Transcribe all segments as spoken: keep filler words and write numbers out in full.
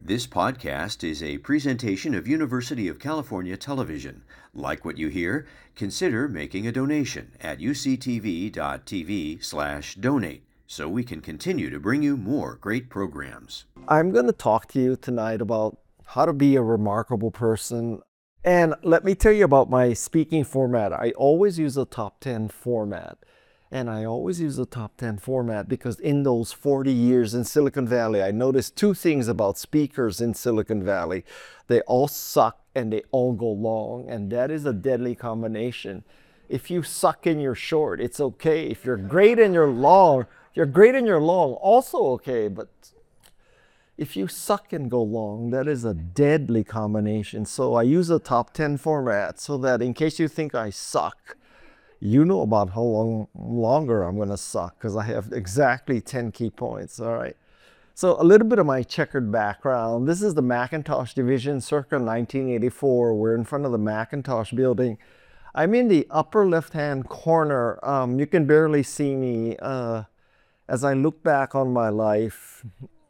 This podcast is a presentation of University of California Television. Like what you hear? Consider making a donation at uctv.tv slash donate so we can continue to bring you more great programs. I'm going to talk to you tonight about how to be a remarkable person. And let me tell you about my speaking format. I always use a top ten format. And I always use the top ten format because in those forty years in Silicon Valley, I noticed two things about speakers in Silicon Valley. They all suck and they all go long, and that is a deadly combination. If you suck and you're short, it's okay. If you're great and you're long, you're great and you're long, also okay. But if you suck and go long, that is a deadly combination. So I use a top ten format so that in case you think I suck, you know about how long longer I'm going to suck because I have exactly ten key points. All right. So a little bit of my checkered background. This is the Macintosh division circa nineteen eighty-four. We're in front of the Macintosh building. I'm in the upper left-hand corner. Um, you can barely see me. Uh, as I look back on my life,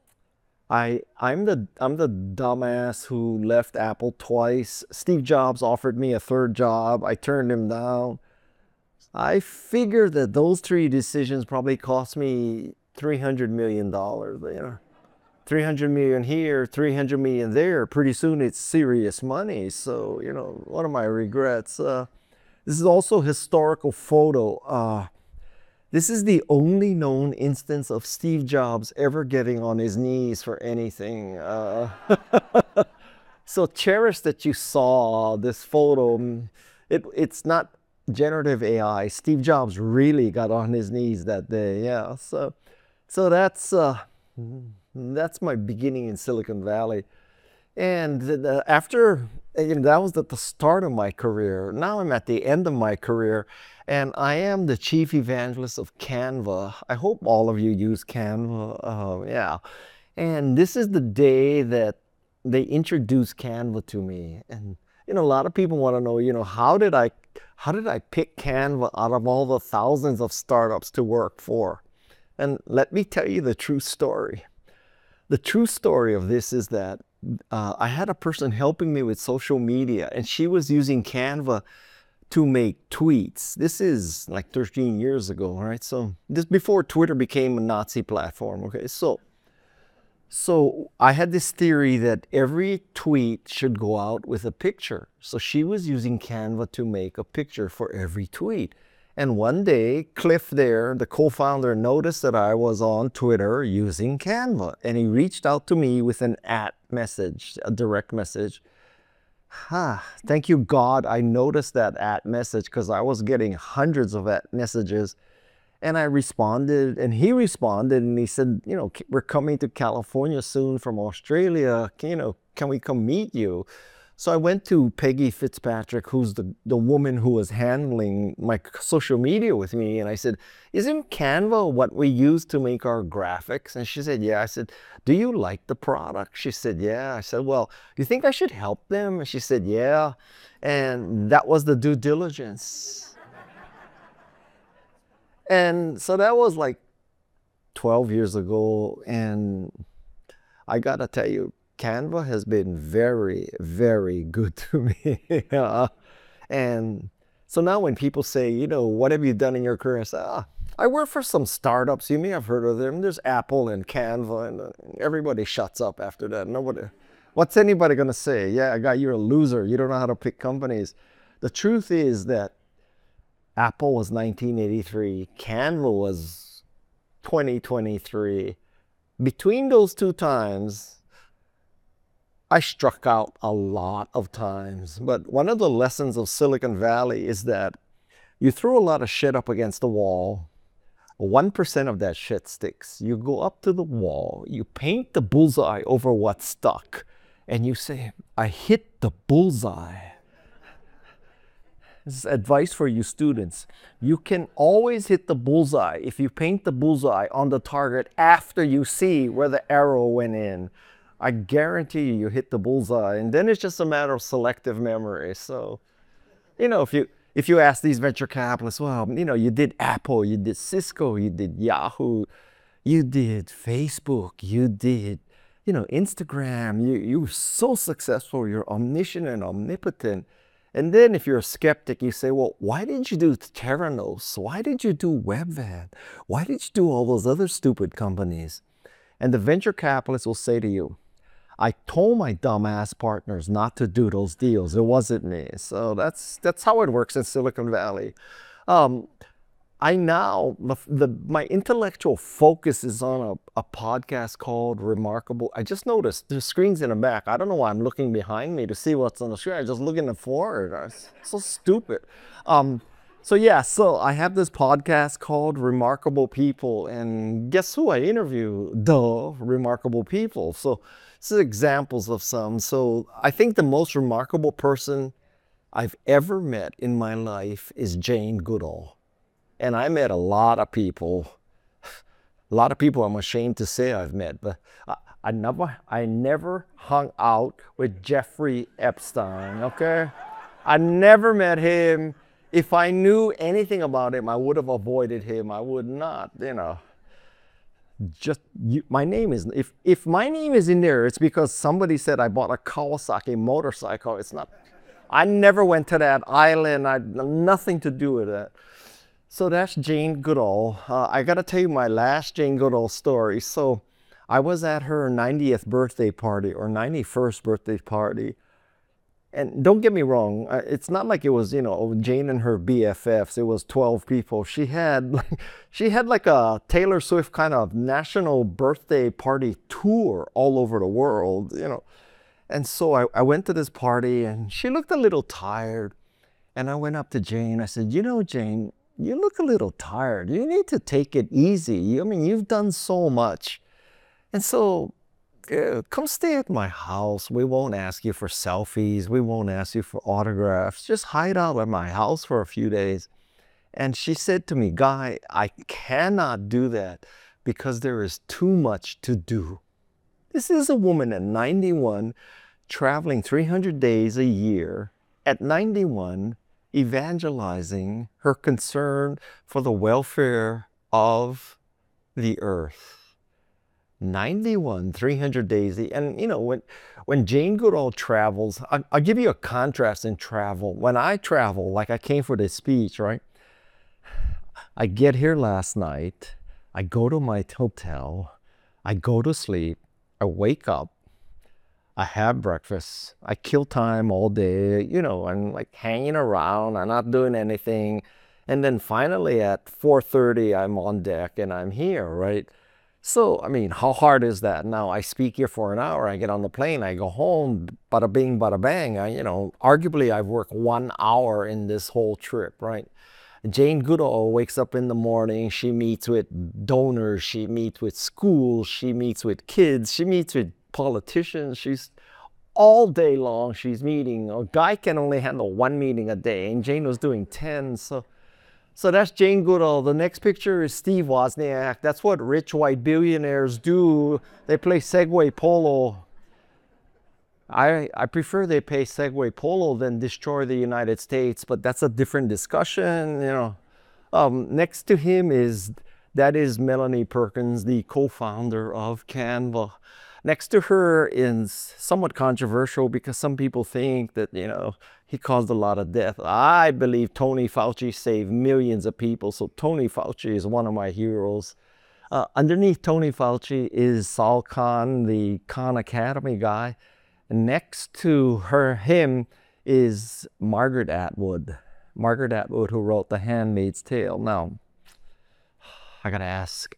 I, I'm the I'm the dumbass who left Apple twice. Steve Jobs offered me a third job. I turned him down. I figure that those three decisions probably cost me three hundred million dollars. You know, three hundred million dollars here, three hundred million dollars there. Pretty soon it's serious money. So, you know, one of my regrets. Uh, this is also a historical photo. Uh, this is the only known instance of Steve Jobs ever getting on his knees for anything. Uh, so cherish that you saw this photo. It, it's not generative A I. Steve Jobs really got on his knees that day. Yeah. So, so that's uh, that's my beginning in Silicon Valley, and the, after you know, that was at the start of my career. Now I'm at the end of my career, and I am the chief evangelist of Canva. I hope all of you use Canva. Uh, yeah, and this is the day that they introduced Canva to me, and you know, a lot of people want to know, you know, how did I How did I pick Canva out of all the thousands of startups to work for? And let me tell you the true story. The true story of this is that uh, I had a person helping me with social media, and she was using Canva to make tweets. This is like thirteen years ago, right? So this before Twitter became a Nazi platform, okay? So So I had this theory that every tweet should go out with a picture. So she was using Canva to make a picture for every tweet. And one day, Cliff there, the co-founder, noticed that I was on Twitter using Canva. And he reached out to me with an at message, a direct message. Ah, thank you, God, I noticed that at message because I was getting hundreds of at messages. And I responded, and he responded, and he said, you know, we're coming to California soon from Australia. You know, can we come meet you? So I went to Peggy Fitzpatrick, who's the, the woman who was handling my social media with me. And I said, isn't Canva what we use to make our graphics? And she said, yeah. I said, do you like the product? She said, yeah. I said, well, you think I should help them? And she said, yeah. And that was the due diligence. And so that was like twelve years ago, and I gotta tell you, Canva has been very, very good to me. Yeah. And so now when people say, you know, what have you done in your career? I say, ah, I work for some startups. You may have heard of them. There's Apple and Canva, and everybody shuts up after that. Nobody, what's anybody gonna say? Yeah, guy, you're a loser. You don't know how to pick companies. The truth is that Apple was nineteen eighty-three, Canva was twenty twenty-three. Between those two times, I struck out a lot of times. But one of the lessons of Silicon Valley is that you throw a lot of shit up against the wall, one percent of that shit sticks. You go up to the wall, you paint the bullseye over what stuck, and you say, I hit the bullseye. This is advice for you students. You can always hit the bullseye if you paint the bullseye on the target after you see where the arrow went in. I guarantee you, you hit the bullseye, and then it's just a matter of selective memory. So, you know, if you if you ask these venture capitalists, well, you know, you did Apple, you did Cisco, you did Yahoo, you did Facebook, you did, you know, Instagram, you, you're so successful, you're omniscient and omnipotent. And then if you're a skeptic, you say, well, why didn't you do Theranos? Why did you do WebVan? Why did you do all those other stupid companies? And the venture capitalist will say to you, I told my dumbass partners not to do those deals. It wasn't me. So that's that's how it works in Silicon Valley. Um, I now, the, the, my intellectual focus is on a, a podcast called Remarkable. I just noticed the screen's in the back. I don't know why I'm looking behind me to see what's on the screen. I'm just looking forward. It's so stupid. Um, so yeah, so I have this podcast called Remarkable People. And guess who I interview? Duh, remarkable people. So this is examples of some. So I think the most remarkable person I've ever met in my life is Jane Goodall. And I met a lot of people, a lot of people I'm ashamed to say I've met, but I, I never, I never hung out with Jeffrey Epstein, okay? I never met him. If I knew anything about him, I would have avoided him. I would not, you know. Just, you, my name is, if, if my name is in there, it's because somebody said I bought a Kawasaki motorcycle. It's not, I never went to that island. I had nothing to do with that. So that's Jane Goodall. Uh, I got to tell you my last Jane Goodall story. So I was at her ninetieth birthday party or ninety-first birthday party. And don't get me wrong, it's not like it was, you know, Jane and her B F Fs. It was twelve people. She had like, she had like a Taylor Swift kind of national birthday party tour all over the world, you know. And so I, I went to this party and she looked a little tired. And I went up to Jane. I said, you know, Jane, you look a little tired. You need to take it easy. I mean, you've done so much. And so uh, come stay at my house. We won't ask you for selfies. We won't ask you for autographs. Just hide out at my house for a few days. And she said to me, Guy, I cannot do that because there is too much to do. This is a woman at ninety-one, traveling three hundred days a year, at ninety-one, evangelizing her concern for the welfare of the earth. ninety-one, three hundred days. And, you know, when, when Jane Goodall travels, I, I'll give you a contrast in travel. When I travel, like I came for this speech, right? I get here last night. I go to my hotel. I go to sleep. I wake up. I have breakfast. I kill time all day, you know, I'm like hanging around. I'm not doing anything. And then finally at four thirty, I'm on deck and I'm here, right? So, I mean, how hard is that? Now, I speak here for an hour. I get on the plane. I go home. Bada bing, bada bang. I, you know, arguably, I've worked one hour in this whole trip, right? Jane Goodall wakes up in the morning. She meets with donors. She meets with schools. She meets with kids. She meets with politicians. She's all day long. She's meeting. A guy can only handle one meeting a day, and Jane was doing ten. So, so that's Jane Goodall. The next picture is Steve Wozniak. That's what rich white billionaires do. They play Segway Polo. I, I prefer they play Segway Polo than destroy the United States, but that's a different discussion, you know. Um, next to him is, that is Melanie Perkins, the co-founder of Canva. Next to her is somewhat controversial because some people think that, you know, he caused a lot of death. I believe Tony Fauci saved millions of people, so Tony Fauci is one of my heroes. Uh, underneath Tony Fauci is Sal Khan, the Khan Academy guy. Next to her, him, is Margaret Atwood. Margaret Atwood, who wrote The Handmaid's Tale. Now, I gotta ask,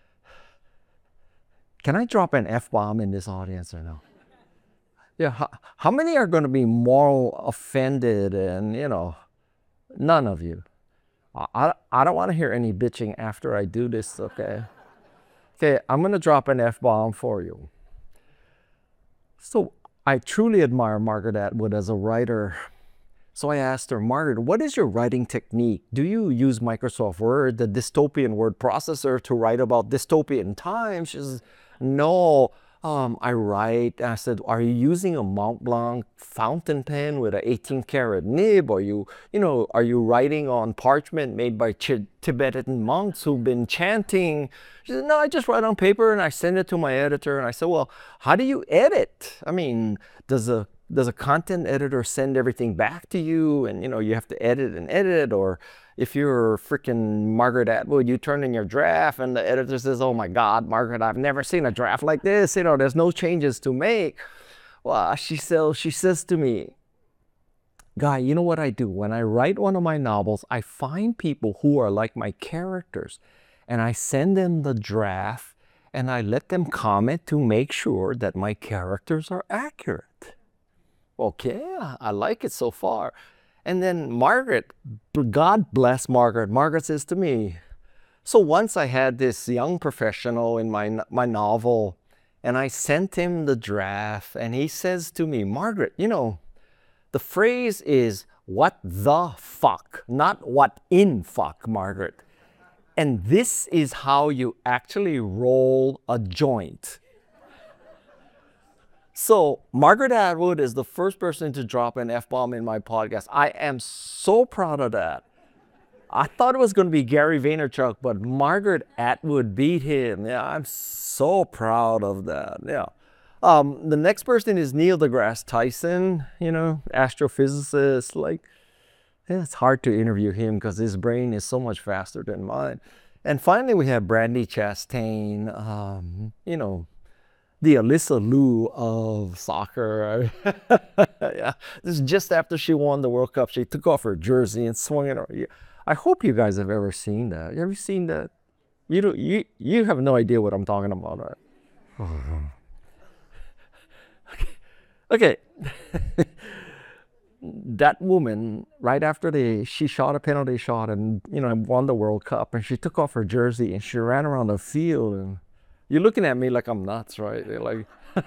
can I drop an F-bomb in this audience or no? Yeah, how, how many are gonna be moral offended and, you know, none of you. I, I don't wanna hear any bitching after I do this, okay? Okay, I'm gonna drop an F-bomb for you. So, I truly admire Margaret Atwood as a writer. So I asked her, Margaret, what is your writing technique? Do you use Microsoft Word, the dystopian word processor, to write about dystopian times? She says, no, Um, I write, I said, are you using a Mont Blanc fountain pen with an eighteen karat nib? Are you, you know, are you writing on parchment made by Ch- Tibetan monks who've been chanting? She said, no, I just write on paper and I send it to my editor. And I said, well, how do you edit? I mean, does a does a content editor send everything back to you and, you know, you have to edit and edit? Or if you're freaking Margaret Atwood, you turn in your draft and the editor says, oh my God, Margaret, I've never seen a draft like this. You know, there's no changes to make. Well, she says, she says to me, Guy, you know what I do? When I write one of my novels, I find people who are like my characters and I send them the draft and I let them comment to make sure that my characters are accurate. Okay, I like it so far. And then Margaret, God bless Margaret, Margaret says to me, so once I had this young professional in my, my novel and I sent him the draft and he says to me, Margaret, you know, the phrase is what the fuck, not what in fuck, Margaret. And this is how you actually roll a joint. So Margaret Atwood is the first person to drop an F-bomb in my podcast. I am so proud of that. I thought it was going to be Gary Vaynerchuk, but Margaret Atwood beat him. Yeah, I'm so proud of that. Yeah. Um, the next person is Neil deGrasse Tyson, you know, astrophysicist. Like, yeah, it's hard to interview him because his brain is so much faster than mine. And finally, we have Brandi Chastain, um, you know, the Alyssa Liu of soccer. Yeah, this is just after she won the World Cup. She took off her jersey and swung it. I hope you guys have ever seen that. Have you seen that? You don't, you you have no idea what I'm talking about, right? Okay. That woman, right after they, she shot a penalty shot and, you know, won the World Cup, and she took off her jersey and she ran around the field. And you're looking at me like I'm nuts, right? They're like,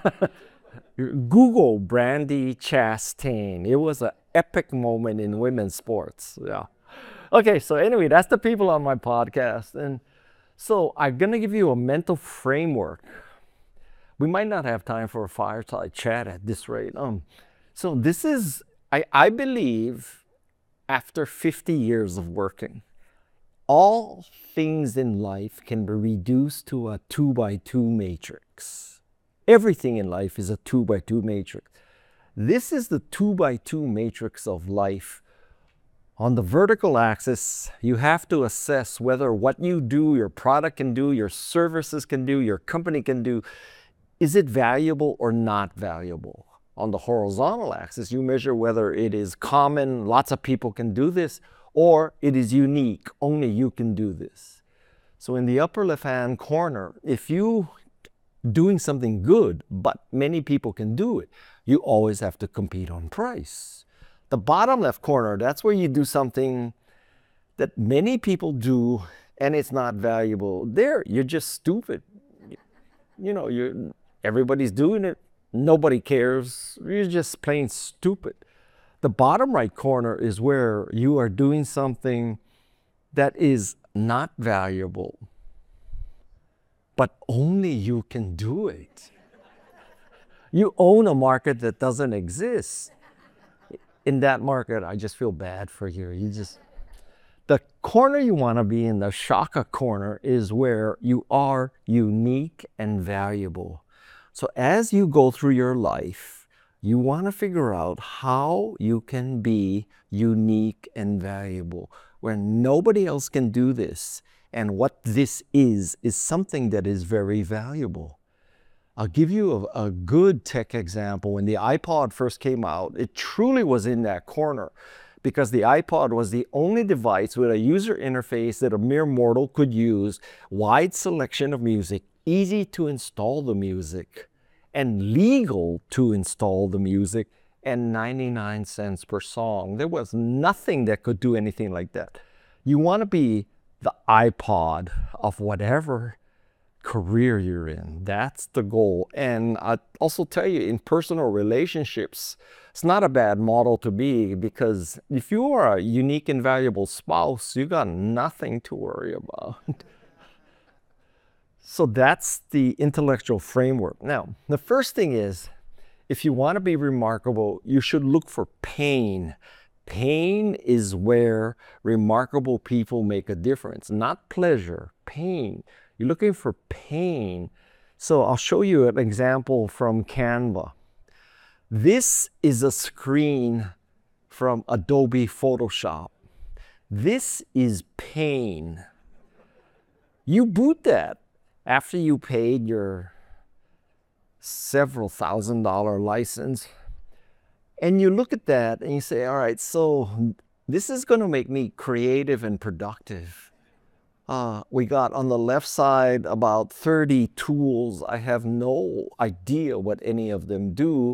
Google Brandi Chastain. It was an epic moment in women's sports. Yeah. Okay, so anyway, that's the people on my podcast. And so I'm going to give you a mental framework. We might not have time for a fireside chat at this rate. Um, so this is, I, I believe, after fifty years of working, all things in life can be reduced to a two by two matrix. Everything in life is a two by two matrix. This is the two by two matrix of life. On the vertical axis, you have to assess whether what you do, your product can do, your services can do, your company can do, is it valuable or not valuable? On the horizontal axis, you measure whether it is common, lots of people can do this, or it is unique, only you can do this. So in the upper left-hand corner, if you doing something good, but many people can do it, you always have to compete on price. The bottom left corner, that's where you do something that many people do and it's not valuable. There, you're just stupid. You know, you're, everybody's doing it. Nobody cares. You're just plain stupid. The bottom right corner is where you are doing something that is not valuable, but only you can do it. You own a market that doesn't exist. In that market, I just feel bad for you. You just, the corner you want to be in, the Shaka corner, is where you are unique and valuable. So as you go through your life, you want to figure out how you can be unique and valuable, where nobody else can do this. And what this is, is something that is very valuable. I'll give you a, a good tech example. When the iPod first came out, it truly was in that corner because the iPod was the only device with a user interface that a mere mortal could use, wide selection of music, easy to install the music, and legal to install the music, and ninety-nine cents per song. There was nothing that could do anything like that. You want to be the iPod of whatever career you're in. That's the goal. And I also tell you, in personal relationships, it's not a bad model to be, because if you are a unique and valuable spouse, you got nothing to worry about. So that's the intellectual framework. Now, the first thing is, if you want to be remarkable, you should look for pain. Pain is where remarkable people make a difference, not pleasure, pain. You're looking for pain. So I'll show you an example from Canva. This is a screen from Adobe Photoshop. This is pain. You boot that after you paid your several thousand dollar license, and you look at that and you say, all right, so this is going to make me creative and productive. Uh, we got on the left side about thirty tools. I have no idea what any of them do.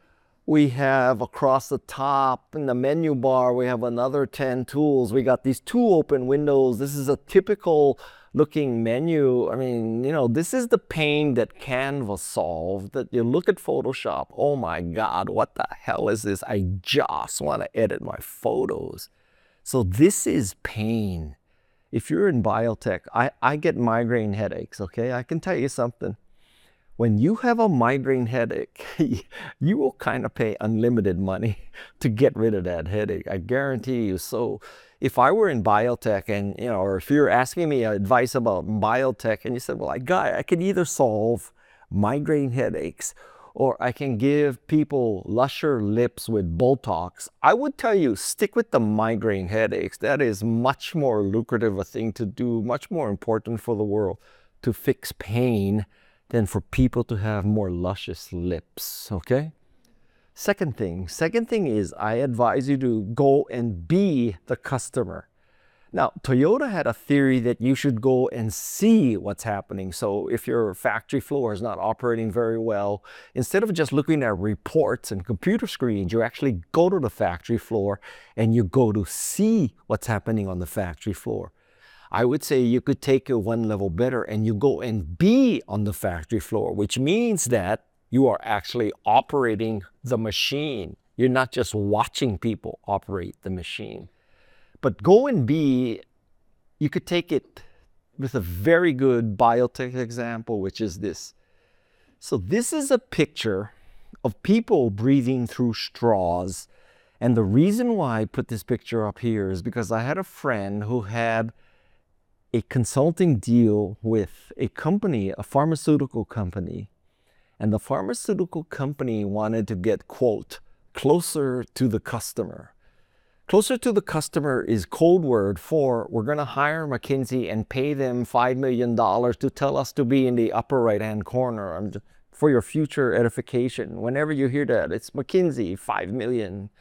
We have across the top in the menu bar, we have another ten tools. We got these two open windows. This is a typical looking menu. I mean, you know, this is the pain that Canva solved. That you look at Photoshop, oh my God, what the hell is this? I just want to edit my photos. So this is pain. If you're in biotech, I, I get migraine headaches, okay? I can tell you something. When you have a migraine headache, you will kind of pay unlimited money to get rid of that headache. I guarantee you. So if I were in biotech and, you know, or if you're asking me advice about biotech and you said, well, I got, I can either solve migraine headaches or I can give people lusher lips with Botox, I would tell you, stick with the migraine headaches. That is much more lucrative a thing to do, much more important for the world to fix pain than for people to have more luscious lips, okay? Second thing, second thing is I advise you to go and be the customer. Now, Toyota had a theory that you should go and see what's happening. So if your factory floor is not operating very well, instead of just looking at reports and computer screens, you actually go to the factory floor and you go to see what's happening on the factory floor. I would say you could take it one level better and you go and be on the factory floor, which means that you are actually operating the machine. You're not just watching people operate the machine. But go and be, you could take it with a very good biotech example, which is this. So this is a picture of people breathing through straws. And the reason why I put this picture up here is because I had a friend who had a consulting deal with a company, a pharmaceutical company. And the pharmaceutical company wanted to get, quote, closer to the customer. Closer to the customer is code word for we're going to hire McKinsey and pay them five million dollars to tell us to be in the upper right-hand corner. I'm just, for your future edification. Whenever you hear that, it's McKinsey, five million dollars.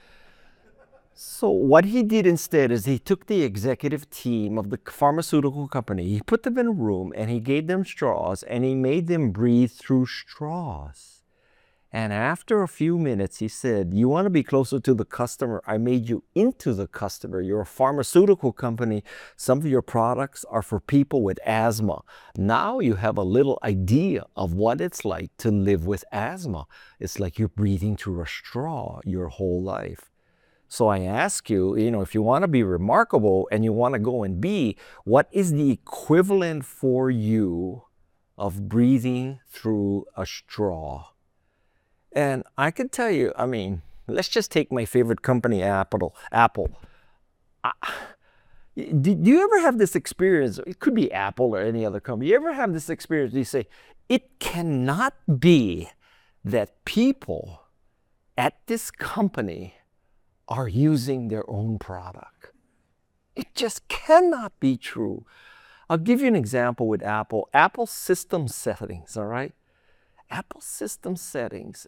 So what he did instead is he took the executive team of the pharmaceutical company, he put them in a room and he gave them straws and he made them breathe through straws. And after a few minutes, he said, you want to be closer to the customer? I made you into the customer. You're a pharmaceutical company. Some of your products are for people with asthma. Now you have a little idea of what it's like to live with asthma. It's like you're breathing through a straw your whole life. So I ask you, you know, if you want to be remarkable and you want to go and be, what is the equivalent for you of breathing through a straw? And I can tell you, I mean, let's just take my favorite company, Apple. Apple. I, do you ever have this experience? It could be Apple or any other company. You ever have this experience? You say, it cannot be that people at this company are using their own product. It just cannot be true. I'll give you an example with Apple. Apple system settings, all right? Apple system settings.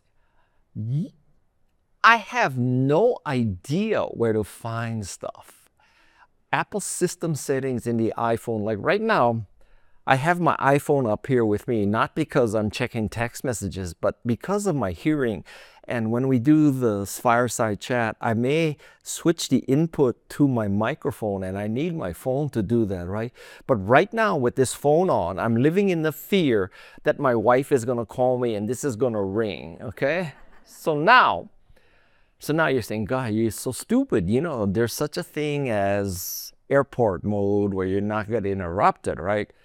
I have no idea where to find stuff. Apple system settings in the iPhone, like right now, I have my iPhone up here with me, not because I'm checking text messages, but because of my hearing. And when we do the fireside chat, I may switch the input to my microphone and I need my phone to do that, right? But right now with this phone on, I'm living in the fear that my wife is gonna call me and this is gonna ring, okay? So now, so now you're saying, God, you're so stupid. You know, there's such a thing as airport mode where you're not getting interrupted, right?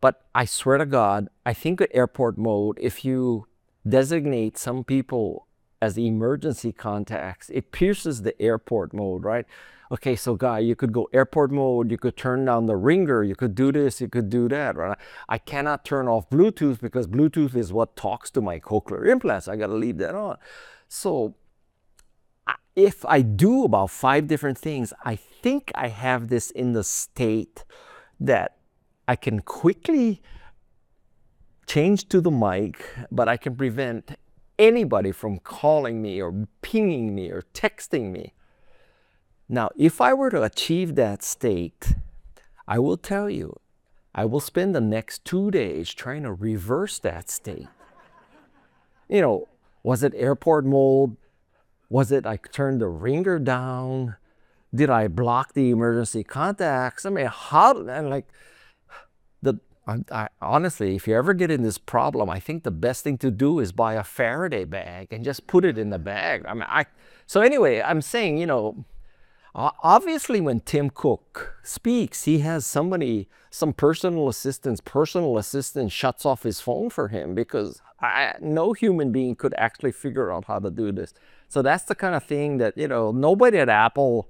But I swear to God, I think at airport mode, if you designate some people as emergency contacts, it pierces the airport mode, right? Okay, so guy, you could go airport mode, you could turn down the ringer, you could do this, you could do that, right? I cannot turn off Bluetooth because Bluetooth is what talks to my cochlear implants. I gotta leave that on. So if I do about five different things, I think I have this in the state that I can quickly change to the mic, but I can prevent anybody from calling me or pinging me or texting me. Now, if I were to achieve that state, I will tell you, I will spend the next two days trying to reverse that state. You know, was it airport mode? Was it I turned the ringer down? Did I block the emergency contacts? I mean, how, and like, the, I, I, honestly, if you ever get in this problem, I think the best thing to do is buy a Faraday bag and just put it in the bag. I mean, I, so anyway, I'm saying, you know, obviously when Tim Cook speaks, he has somebody, some personal assistant's personal assistant shuts off his phone for him because I, no human being could actually figure out how to do this. So that's the kind of thing that, you know, nobody at Apple,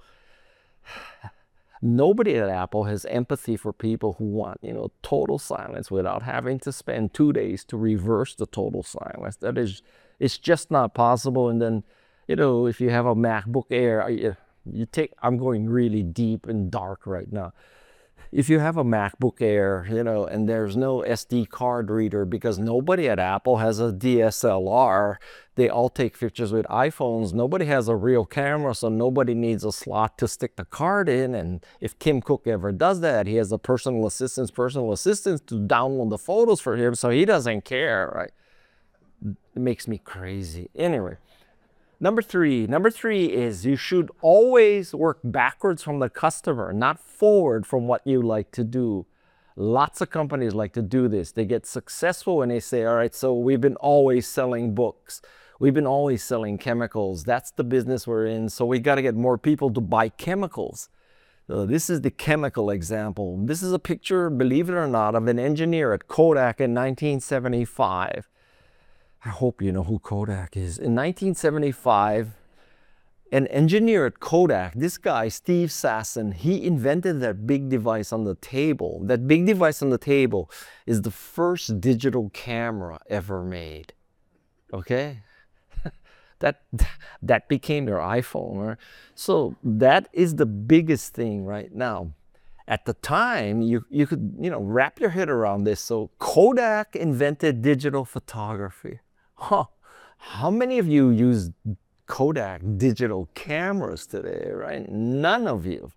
nobody at Apple has empathy for people who want, you know, total silence without having to spend two days to reverse the total silence. That is, it's just not possible. And then, you know, if you have a MacBook Air, you, you take, I'm going really deep and dark right now. If you have a MacBook Air, you know, and there's no S D card reader because nobody at Apple has a D S L R, they all take pictures with iPhones. Nobody has a real camera, so nobody needs a slot to stick the card in. And if Tim Cook ever does that, he has a personal assistant's personal assistant to download the photos for him, so he doesn't care, right? It makes me crazy. Anyway. Number three, number three is you should always work backwards from the customer, not forward from what you like to do. Lots of companies like to do this. They get successful when they say, all right, so we've been always selling books. We've been always selling chemicals. That's the business we're in. So we got to get more people to buy chemicals. So this is the chemical example. This is a picture, believe it or not, of an engineer at Kodak in nineteen seventy-five. I hope you know who Kodak is. In nineteen seventy-five, an engineer at Kodak, this guy, Steve Sasson, he invented that big device on the table. That big device on the table is the first digital camera ever made. Okay? that, that became your iPhone. Right? So that is the biggest thing right now. At the time, you, you could, you know, wrap your head around this. So Kodak invented digital photography. Huh. How many of you use Kodak digital cameras today, right? None of you.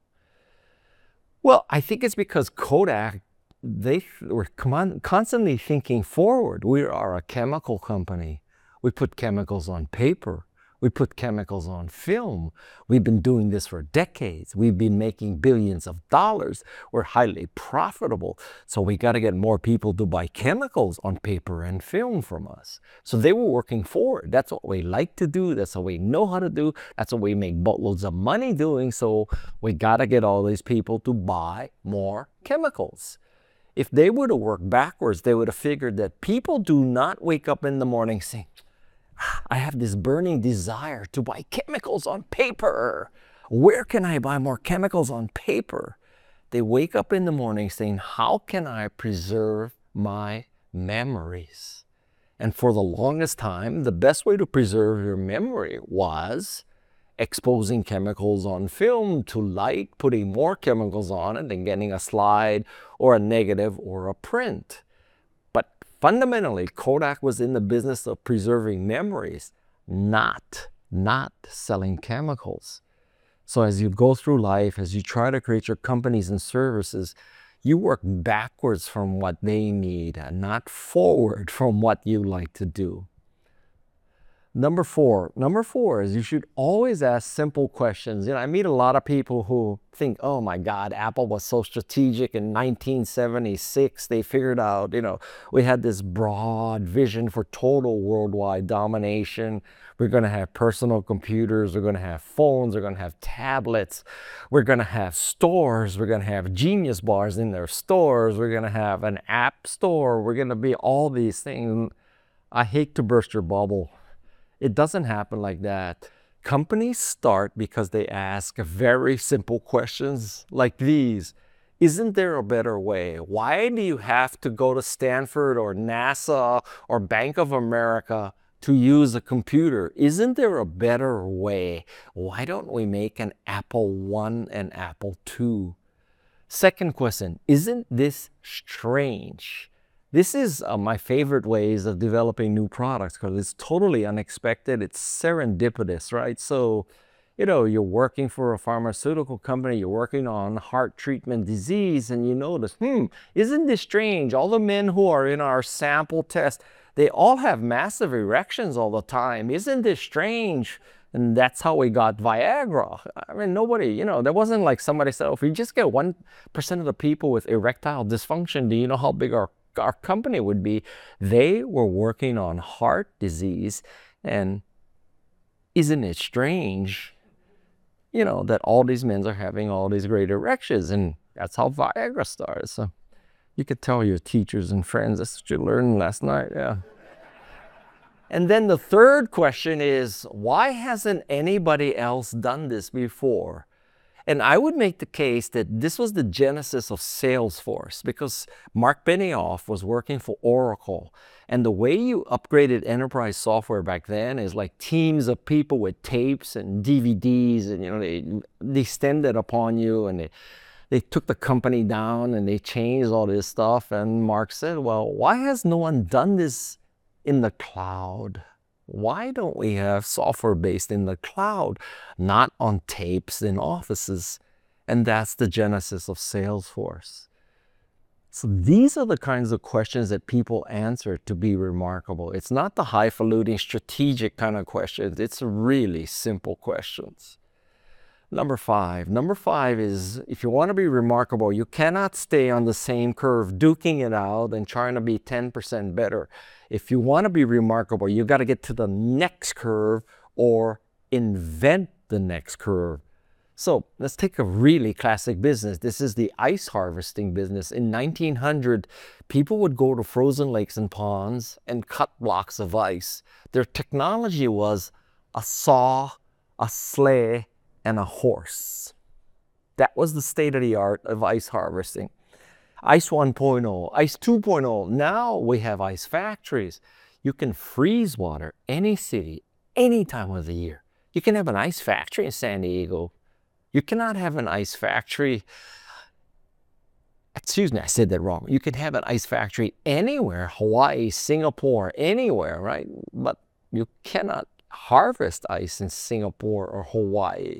Well, I think it's because Kodak, they were constantly thinking forward. We are a chemical company. We put chemicals on paper. We put chemicals on film. We've been doing this for decades. We've been making billions of dollars. We're highly profitable. So we got to get more people to buy chemicals on paper and film from us. So they were working forward. That's what we like to do. That's what we know how to do. That's what we make boatloads of money doing. So we got to get all these people to buy more chemicals. If they would have worked backwards, they would have figured that people do not wake up in the morning saying, I have this burning desire to buy chemicals on paper. Where can I buy more chemicals on paper? They wake up in the morning saying, how can I preserve my memories? And for the longest time, the best way to preserve your memory was exposing chemicals on film to light, putting more chemicals on it, and getting a slide or a negative or a print. Fundamentally, Kodak was in the business of preserving memories, not, not selling chemicals. So as you go through life, as you try to create your companies and services, you work backwards from what they need and not forward from what you like to do. Number four, number four is you should always ask simple questions. You know, I meet a lot of people who think, oh my God, Apple was so strategic in nineteen seventy-six. They figured out, you know, we had this broad vision for total worldwide domination. We're going to have personal computers. We're going to have phones. We're going to have tablets. We're going to have stores. We're going to have Genius bars in their stores. We're going to have an app store. We're going to be all these things. I hate to burst your bubble. It doesn't happen like that. Companies start because they ask very simple questions like these. Isn't there a better way? Why do you have to go to Stanford or NASA or Bank of America to use a computer? Isn't there a better way? Why don't we make an Apple one and Apple two? Second question, isn't this strange? This is uh, my favorite ways of developing new products because it's totally unexpected. It's serendipitous, right? So, you know, you're working for a pharmaceutical company, you're working on heart treatment disease, and you notice, hmm, isn't this strange? All the men who are in our sample test, they all have massive erections all the time. Isn't this strange? And that's how we got Viagra. I mean, nobody, you know, there wasn't like somebody said, oh, if we just get one percent of the people with erectile dysfunction, do you know how big our our company would be? They were working on heart disease, and isn't it strange, you know, that all these men are having all these great erections, and that's how Viagra started. So you could tell your teachers and friends, that's what you learned last night, yeah. And then the third question is, why hasn't anybody else done this before? And I would make the case that this was the genesis of Salesforce, because Mark Benioff was working for Oracle. And the way you upgraded enterprise software back then is like teams of people with tapes and D V Ds, and you know, they, they extended upon you, and they, they took the company down and they changed all this stuff. And Mark said, well, why has no one done this in the cloud? Why don't we have software based in the cloud, not on tapes in offices? And that's the genesis of Salesforce. So these are the kinds of questions that people answer to be remarkable. It's not the highfalutin strategic kind of questions. It's really simple questions. Number five. Number five is, if you want to be remarkable, you cannot stay on the same curve, duking it out and trying to be ten percent better. If you want to be remarkable, you got to get to the next curve or invent the next curve. So let's take a really classic business. This is the ice harvesting business. In nineteen hundred, people would go to frozen lakes and ponds and cut blocks of ice. Their technology was a saw, a sleigh, and a horse. That was the state of the art of ice harvesting. Ice one point oh, Ice two point oh. Now we have ice factories. You can freeze water any city, any time of the year. You can have an ice factory in San Diego. You cannot have an ice factory, excuse me, I said that wrong. You can have an ice factory anywhere, Hawaii, Singapore, anywhere, right? But you cannot harvest ice in Singapore or Hawaii.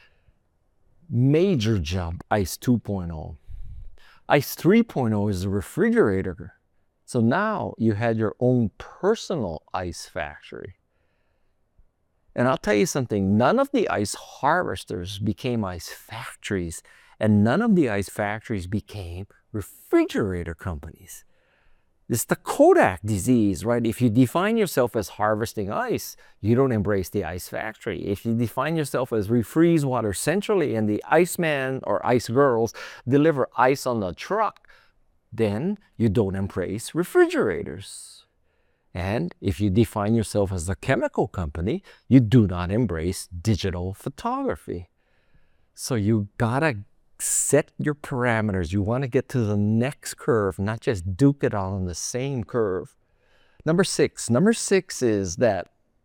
Major jump, Ice two point oh. Ice three point oh is a refrigerator. So now you had your own personal ice factory. And I'll tell you something, none of the ice harvesters became ice factories, and none of the ice factories became refrigerator companies. It's the Kodak disease, right? If you define yourself as harvesting ice, you don't embrace the ice factory. If you define yourself as refreeze water centrally and the Iceman or Ice Girls deliver ice on the truck, then you don't embrace refrigerators. And if you define yourself as a chemical company, you do not embrace digital photography. So you gotta set your parameters. You want to get to the next curve, not just duke it all on the same curve. Number six. Number six is that,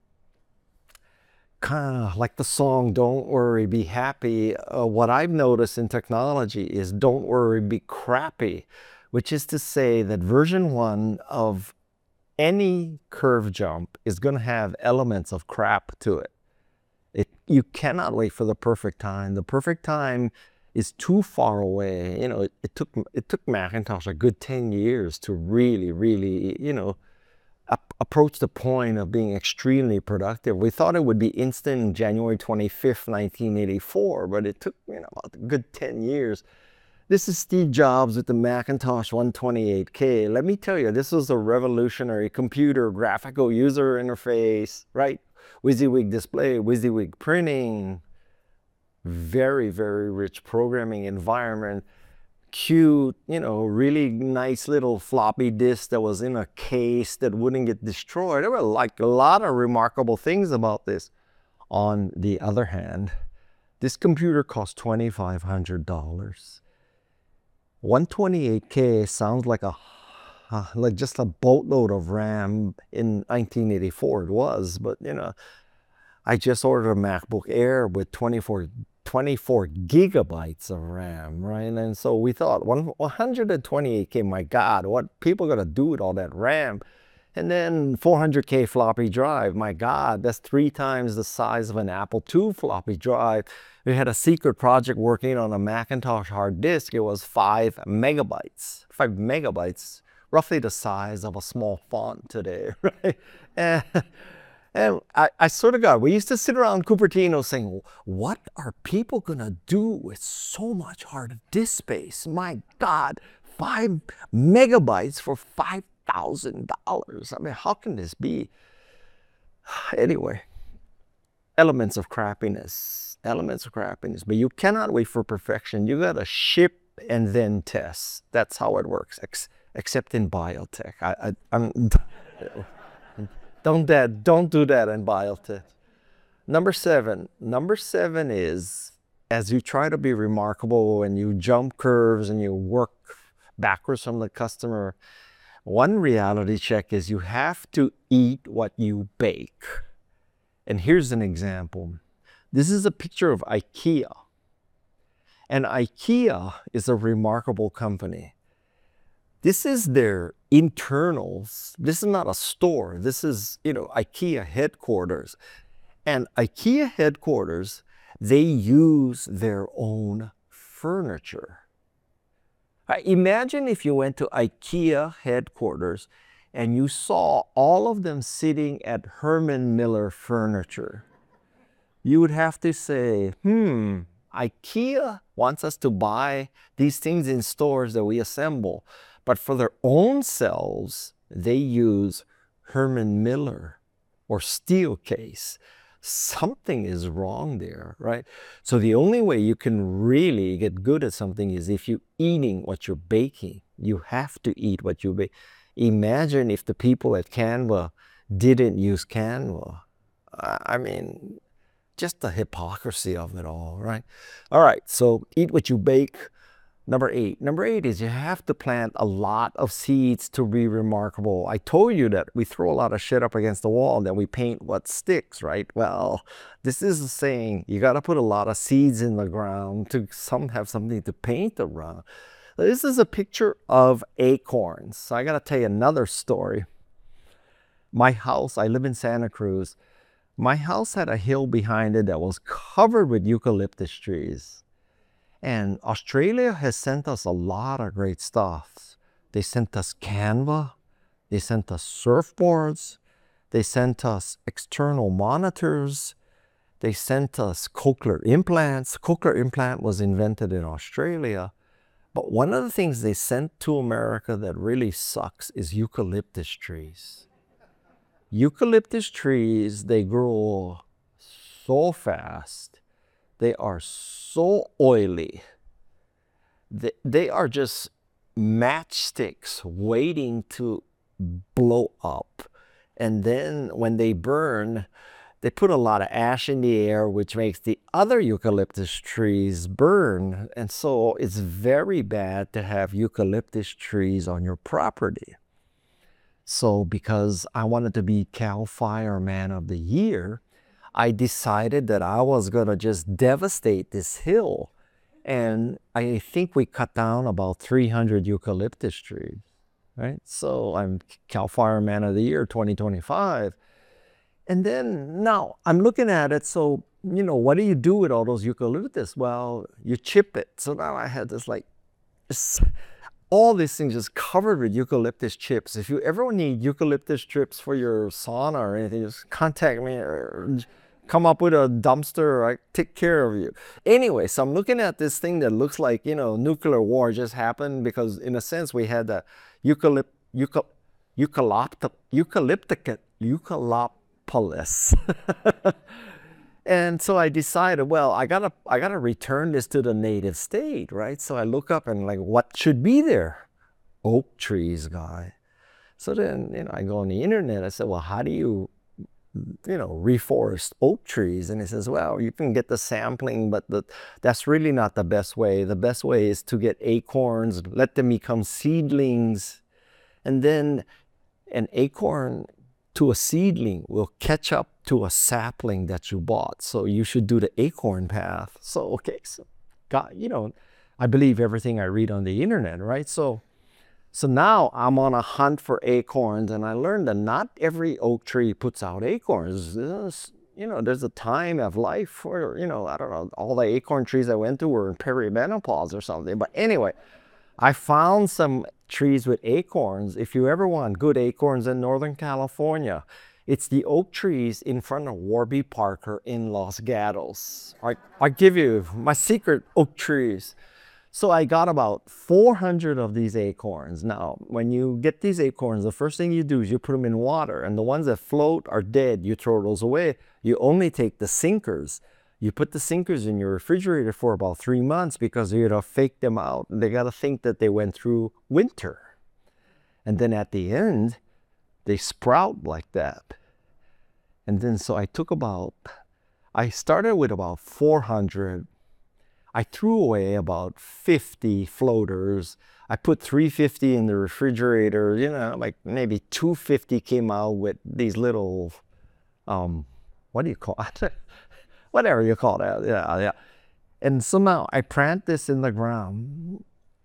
kind of like the song, Don't Worry, Be Happy. Uh, what I've noticed in technology is don't worry, be crappy, which is to say that version one of any curve jump is going to have elements of crap to it. It. You cannot wait for the perfect time. The perfect time is too far away. You know, it, it took it took Macintosh a good ten years to really, really, you know, up, approached the point of being extremely productive. We thought it would be instant January twenty-fifth, nineteen eighty-four, but it took, you know, about a good ten years. This is Steve Jobs with the Macintosh one twenty-eight K. Let me tell you, this was a revolutionary computer graphical user interface, right? WYSIWYG display, WYSIWYG printing, very, very rich programming environment, cute, you know, really nice little floppy disk that was in a case that wouldn't get destroyed. There were like a lot of remarkable things about this. On the other hand, this computer cost twenty-five hundred dollars. one twenty-eight K sounds like a uh, like just a boatload of RAM. In nineteen eighty-four it was, but you know, I just ordered a MacBook Air with twenty-four, twenty-four gigabytes of RAM, right? And so we thought one hundred twenty-eight K, my God, what people gonna do with all that RAM? And then four hundred K floppy drive, my God, that's three times the size of an Apple two floppy drive. We had a secret project working on a Macintosh hard disk. It was five megabytes, five megabytes, roughly the size of a small font today, right? And, and I, I sort of got, we used to sit around Cupertino saying, what are people gonna do with so much hard disk space? My God, five megabytes for five thousand dollars. I mean, how can this be? Anyway, elements of crappiness, elements of crappiness, but you cannot wait for perfection. You gotta ship and then test. That's how it works, Ex except in biotech. I, I, I'm, don't, that, don't do that in biotech. Number seven, number seven is, as you try to be remarkable and you jump curves and you work backwards from the customer, one reality check is you have to eat what you bake. And here's an example. This is a picture of IKEA. And IKEA is a remarkable company. This is their internals. This is not a store. This is, you know, IKEA headquarters. And IKEA headquarters, they use their own furniture. Imagine if you went to IKEA headquarters and you saw all of them sitting at Herman Miller Furniture. You would have to say, hmm, IKEA wants us to buy these things in stores that we assemble, but for their own selves, they use Herman Miller or Steelcase. Something is wrong there, right? So the only way you can really get good at something is if you're eating what you're baking. You have to eat what you bake. Imagine if the people at Canva didn't use Canva. I mean, just the hypocrisy of it all, right? All right, so eat what you bake. Number eight. Number eight is you have to plant a lot of seeds to be remarkable. I told you that we throw a lot of shit up against the wall and then we paint what sticks, right? Well, this is the saying, you got to put a lot of seeds in the ground to some have something to paint around. This is a picture of acorns. So I got to tell you another story. My house, I live in Santa Cruz. My house had a hill behind it that was covered with eucalyptus trees. And Australia has sent us a lot of great stuff. They sent us Canva, they sent us surfboards, they sent us external monitors, they sent us cochlear implants. Cochlear implant was invented in Australia. But one of the things they sent to America that really sucks is eucalyptus trees. Eucalyptus trees, they grow so fast. They are so oily. They, they are just matchsticks waiting to blow up. And then when they burn, they put a lot of ash in the air, which makes the other eucalyptus trees burn. And so it's very bad to have eucalyptus trees on your property. So because I wanted to be Cal Fire Man of the Year, I decided that I was going to just devastate this hill. And I think we cut down about three hundred eucalyptus trees, right? So I'm Cal Fire Man of the Year twenty twenty-five. And then now I'm looking at it. So, you know, what do you do with all those eucalyptus? Well, you chip it. So now I had this like, this, all these things just covered with eucalyptus chips. If you ever need eucalyptus chips for your sauna or anything, just contact me or come up with a dumpster. I take care of you. Anyway, so I'm looking at this thing that looks like, you know, nuclear war just happened, because in a sense we had the eucalypt, eucalypt, eucalypt, eucalyptic, eucalyptus. And so I decided, well, I gotta, I gotta return this to the native state, right? So I look up and like, what should be there? Oak trees, guy. So then, you know, I go on the internet. I said, well, how do you, you know, reforest oak trees? And he says, well, you can get the sampling, but the, that's really not the best way. The best way is to get acorns, let them become seedlings, and then an acorn to a seedling will catch up to a sapling that you bought. So you should do the acorn path. So, okay, so, God, you know, I believe everything I read on the internet, right? So, so now I'm on a hunt for acorns, and I learned that not every oak tree puts out acorns. There's, you know, there's a time of life where, you know, I don't know, all the acorn trees I went to were in perimenopause or something. But anyway, I found some trees with acorns. If you ever want good acorns in Northern California, it's the oak trees in front of Warby Parker in Los Gatos. I, I give you my secret oak trees. So I got about four hundred of these acorns. Now, when you get these acorns, the first thing you do is you put them in water, and the ones that float are dead. You throw those away. You only take the sinkers. You put the sinkers in your refrigerator for about three months because you gotta fake them out. They gotta think that they went through winter. And then at the end, they sprout like that. And then so I took about, I started with about four hundred. I threw away about fifty floaters. I put three hundred fifty in the refrigerator, you know, like maybe two hundred fifty came out with these little, um, what do you call it? Whatever you call that, yeah, yeah. And so now I plant this in the ground,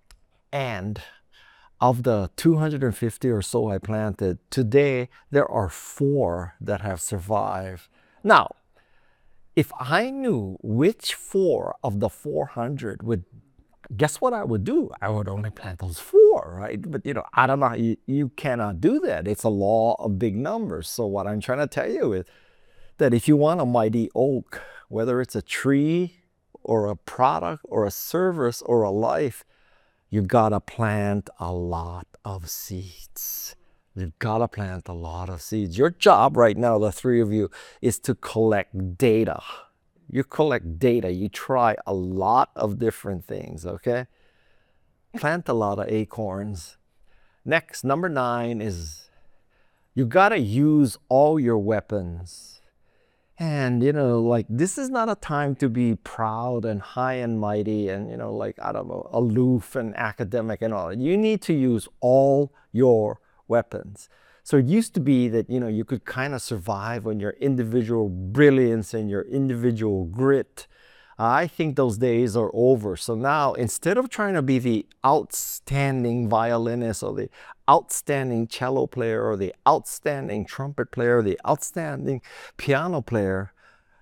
and of the two hundred fifty or so I planted, today there are four that have survived. Now, if I knew which four of the four hundred would, guess what I would do? I would only plant those four, right? But you know, I don't know, you, you cannot do that. It's a law of big numbers. So what I'm trying to tell you is that if you want a mighty oak, whether it's a tree or a product or a service or a life, you gotta plant a lot of seeds. You've gotta plant a lot of seeds. Your job right now, the three of you, is to collect data. You collect data. You try a lot of different things, okay? Plant a lot of acorns. Next, number nine is you gotta use all your weapons. And, you know, like, this is not a time to be proud and high and mighty and, you know, like, I don't know, aloof and academic and all. You need to use all your weapons. So it used to be that, you know, you could kind of survive on your individual brilliance and your individual grit. I think those days are over. So now, instead of trying to be the outstanding violinist or the outstanding cello player or the outstanding trumpet player or the outstanding piano player,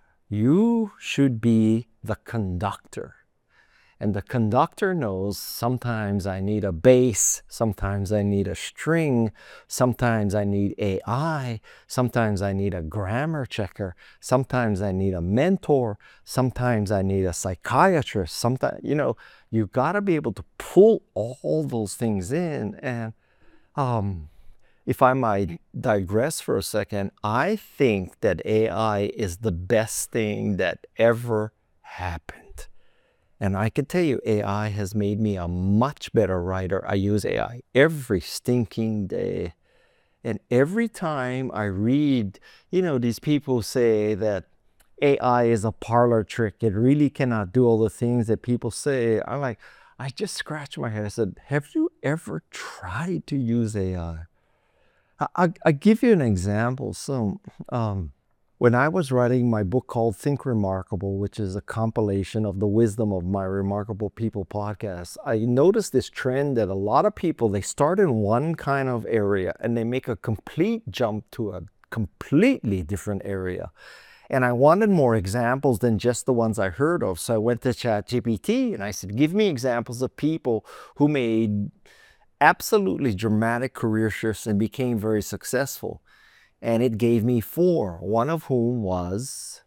you should be the conductor. And the conductor knows sometimes I need a bass, sometimes I need a string, sometimes I need A I, sometimes I need a grammar checker, sometimes I need a mentor, sometimes I need a psychiatrist, sometimes, you know, you've got to be able to pull all those things in. And um, if I might digress for a second, I think that A I is the best thing that ever happened. And I can tell you, A I has made me a much better writer. I use A I every stinking day. And every time I read, you know, these people say that A I is a parlor trick. It really cannot do all the things that people say. I'm like, I just scratched my head. I said, have you ever tried to use A I? I, I, I'll give you an example. So, um, when I was writing my book called Think Remarkable, which is a compilation of the wisdom of my Remarkable People podcast, I noticed this trend that a lot of people, they start in one kind of area and they make a complete jump to a completely different area. And I wanted more examples than just the ones I heard of. So I went to ChatGPT and I said, give me examples of people who made, absolutely dramatic career shifts and became very successful. And it gave me four, one of whom was,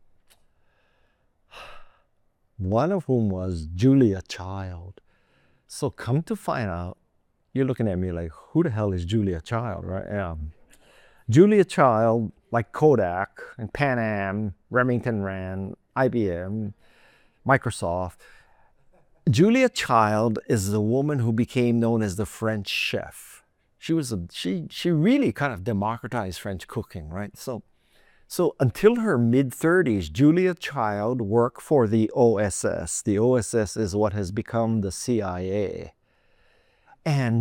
one of whom was Julia Child. So come to find out, you're looking at me like, who the hell is Julia Child, right? Um, Julia Child, like Kodak and Pan Am, Remington Rand, I B M, Microsoft. Julia Child is the woman who became known as the French chef. She was a, she she really kind of democratized French cooking, right? So so until her mid thirties, Julia Child worked for the O S S. The O S S is what has become the C I A. And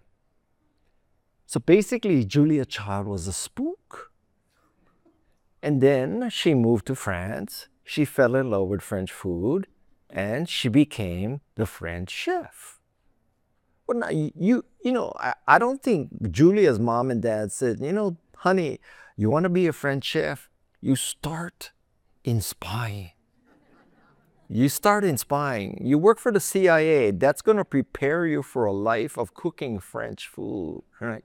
so basically, Julia Child was a spook. And then she moved to France. She fell in love with French food, and she became the French chef. Well, now, you, you know, I, I don't think Julia's mom and dad said, you know, honey, you want to be a French chef? You start in spying. You start in spying. You work for the C I A. That's going to prepare you for a life of cooking French food, right?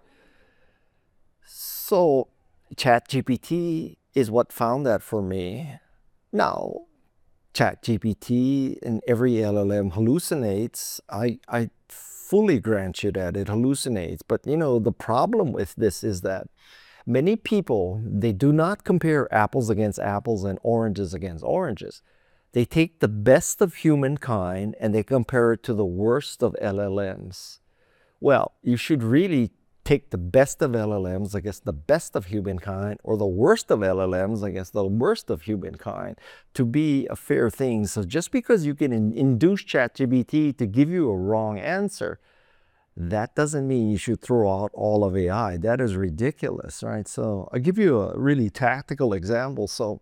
So ChatGPT is what found that for me. Now, ChatGPT and every L L M hallucinates. I, I fully grant you that it hallucinates. But, you know, the problem with this is that many people, they do not compare apples against apples and oranges against oranges. They take the best of humankind and they compare it to the worst of L L Ms. Well, you should really take the best of L L Ms against the best of humankind, or the worst of L L Ms against the worst of humankind, to be a fair thing. So just because you can in induce ChatGPT to give you a wrong answer, that doesn't mean you should throw out all of A I. That is ridiculous, right? So I'll give you a really tactical example. So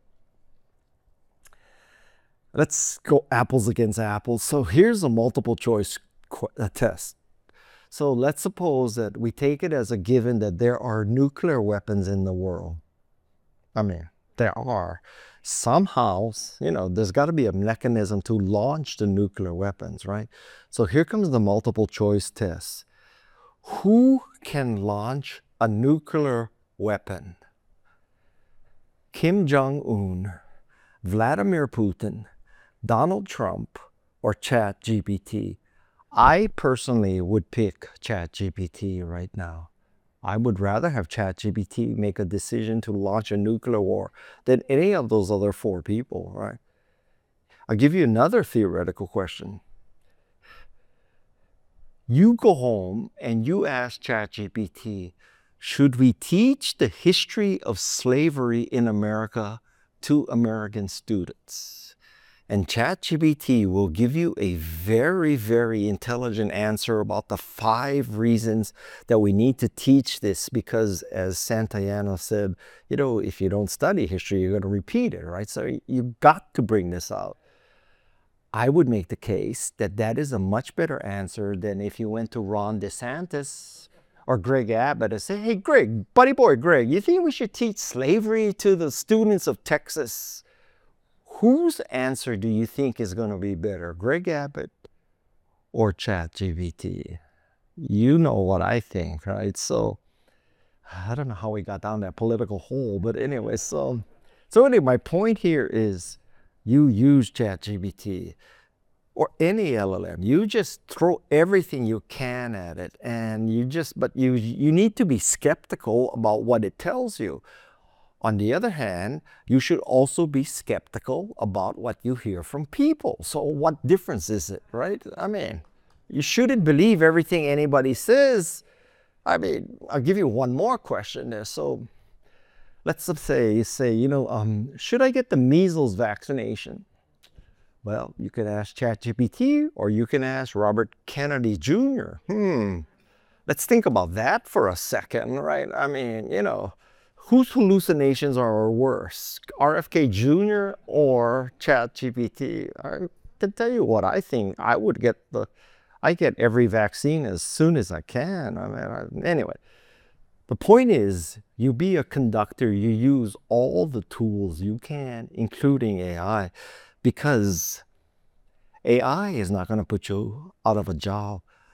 let's go apples against apples. So here's a multiple choice test. So let's suppose that we take it as a given that there are nuclear weapons in the world. I mean, there are. Somehow, you know, there's got to be a mechanism to launch the nuclear weapons, right? So here comes the multiple choice test. Who can launch a nuclear weapon? Kim Jong-un, Vladimir Putin, Donald Trump, or ChatGPT? I personally would pick ChatGPT right now. I would rather have ChatGPT make a decision to launch a nuclear war than any of those other four people, right? I'll give you another theoretical question. You go home and you ask ChatGPT, should we teach the history of slavery in America to American students? And ChatGPT will give you a very, very intelligent answer about the five reasons that we need to teach this, because as Santayana said, you know, if you don't study history, you're going to repeat it, right? So you've got to bring this out. I would make the case that that is a much better answer than if you went to Ron DeSantis or Greg Abbott and say, hey, Greg, buddy boy Greg, you think we should teach slavery to the students of Texas? Whose answer do you think is going to be better, Greg Abbott or ChatGPT? You know what I think, right? So I don't know how we got down that political hole, but anyway, so so anyway, my point here is you use ChatGPT or any L L M. You just throw everything you can at it, and you just but you you need to be skeptical about what it tells you. On the other hand, you should also be skeptical about what you hear from people. So what difference is it, right? I mean, you shouldn't believe everything anybody says. I mean, I'll give you one more question there. So let's say you say, you know, um, should I get the measles vaccination? Well, you can ask ChatGPT or you can ask Robert Kennedy Junior Hmm, let's think about that for a second, right? I mean, you know, whose hallucinations are worse, R F K Junior or ChatGPT? I can tell you what I think. I would get the, I get every vaccine as soon as I can. I mean, I, anyway, the point is, you be a conductor. You use all the tools you can, including A I, because A I is not going to put you out of a job.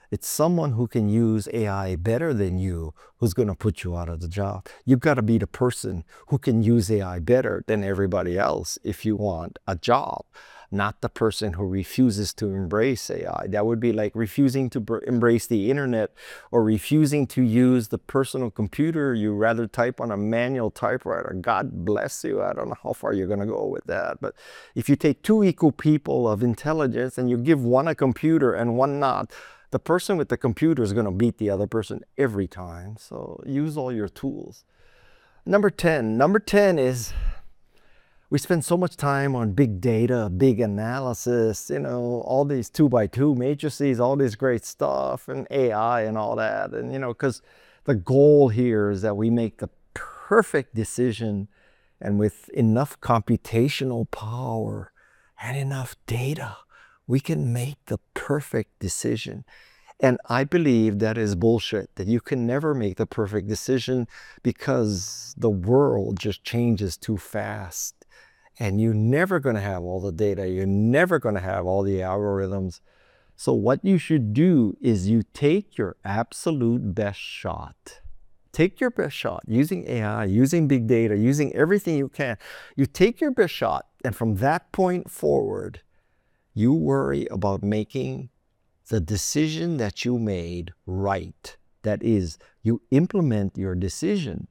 It's someone who can use A I better than you who's going to put you out of the job. You've got to be the person who can use A I better than everybody else if you want a job, not the person who refuses to embrace A I. That would be like refusing to br- embrace the internet or refusing to use the personal computer. You rather type on a manual typewriter. God bless you. I don't know how far you're going to go with that. But if you take two equal people of intelligence and you give one a computer and one not, the person with the computer is going to beat the other person every time. So use all your tools. Number ten. Number ten is we spend so much time on big data, big analysis, you know, all these two by two matrices, all this great stuff, and A I and all that. And, you know, because the goal here is that we make the perfect decision, and with enough computational power and enough data, we can make the perfect decision. And I believe that is bullshit, that you can never make the perfect decision because the world just changes too fast. And you're never going to have all the data. You're never going to have all the algorithms. So what you should do is you take your absolute best shot. Take your best shot using A I, using big data, using everything you can. You take your best shot, and from that point forward, you worry about making the decision that you made right. That is, you implement your decision.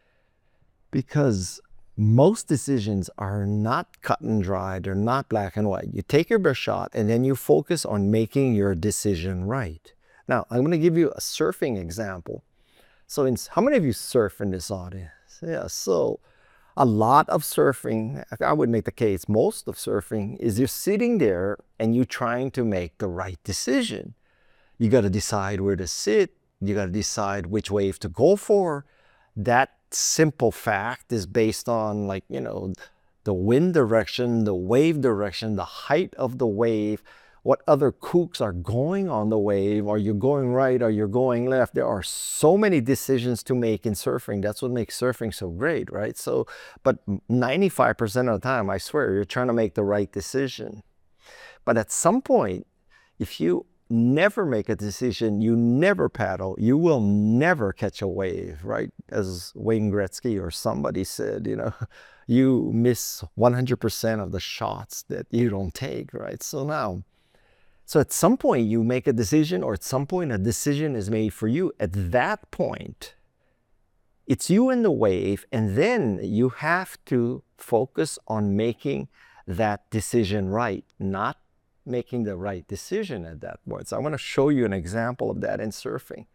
Because most decisions are not cut and dry. They're not black and white. You take your best shot and then you focus on making your decision right. Now, I'm going to give you a surfing example. So in, how many of you surf in this audience? Yeah, so a lot of surfing, I would make the case, most of surfing is you're sitting there and you're trying to make the right decision. You got to decide where to sit. You got to decide which wave to go for. That simple fact is based on, like, you know, the wind direction, the wave direction, the height of the wave, what other kooks are going on the wave. Are you going right? Are you going left? There are so many decisions to make in surfing. That's what makes surfing so great, right? So, but ninety-five percent of the time, I swear, you're trying to make the right decision. But at some point, if you never make a decision, you never paddle, you will never catch a wave, right? As Wayne Gretzky or somebody said, you know, you miss one hundred percent of the shots that you don't take, right? So now, so at some point you make a decision, or at some point a decision is made for you. At that point, it's you and the wave, and then you have to focus on making that decision right, not making the right decision at that point. So I want to show you an example of that in surfing.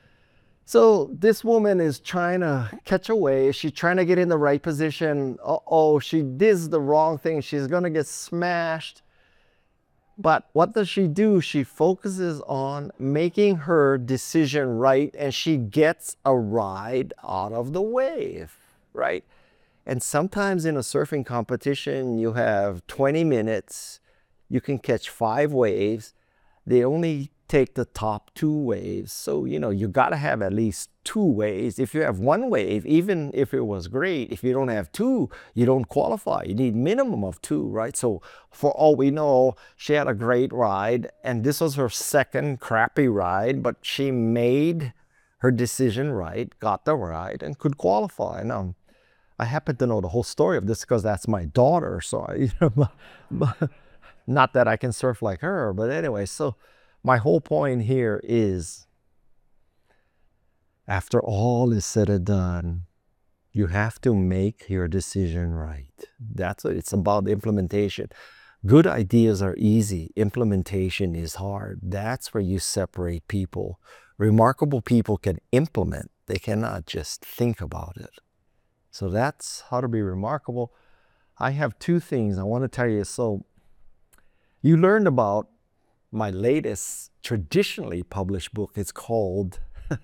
So this woman is trying to catch a wave. She's trying to get in the right position. Uh-oh, she did the wrong thing. She's going to get smashed. But what does she do? She focuses on making her decision right, and she gets a ride out of the wave, right? And sometimes in a surfing competition, you have twenty minutes. You can catch five waves. They only take the top two waves. So, you know, you got to have at least two waves. If you have one wave, even if it was great, if you don't have two, you don't qualify. You need minimum of two, right? So for all we know, she had a great ride, and this was her second crappy ride, but she made her decision right, got the ride, and could qualify. Now, I happen to know the whole story of this because that's my daughter. So, I, you know, not that I can surf like her, but anyway, so my whole point here is, after all is said and done, you have to make your decision right. That's what it's about, implementation. Good ideas are easy. Implementation is hard. That's where you separate people. Remarkable people can implement. They cannot just think about it. So that's how to be remarkable. I have two things I want to tell you. So you learned about my latest traditionally published book. It's called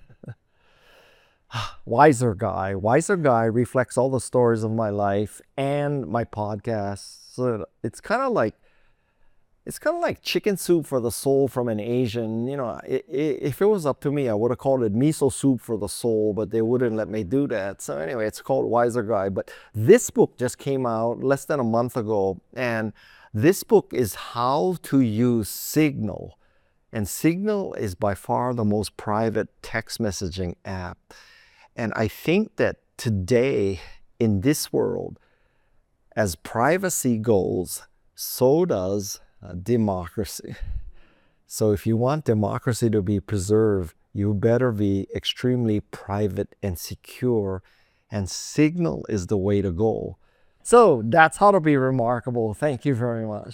Wiser Guy. Wiser Guy reflects all the stories of my life and my podcast. So it's kind of like it's kind of like chicken soup for the soul from an Asian. You know, it, it, if it was up to me, I would have called it miso soup for the soul, but they wouldn't let me do that. So anyway, it's called Wiser Guy. But this book just came out less than a month ago, and this book is how to use Signal And Signal is by far the most private text messaging app. And I think that today, in this world, as privacy goes, so does uh, democracy. So if you want democracy to be preserved, you better be extremely private and secure, and Signal is the way to go. So that's how to be remarkable. Thank you very much.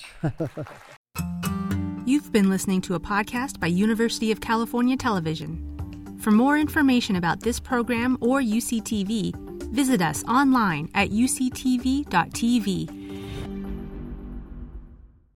You've been listening to a podcast by University of California Television. For more information about this program or U C T V, visit us online at u c t v dot t v.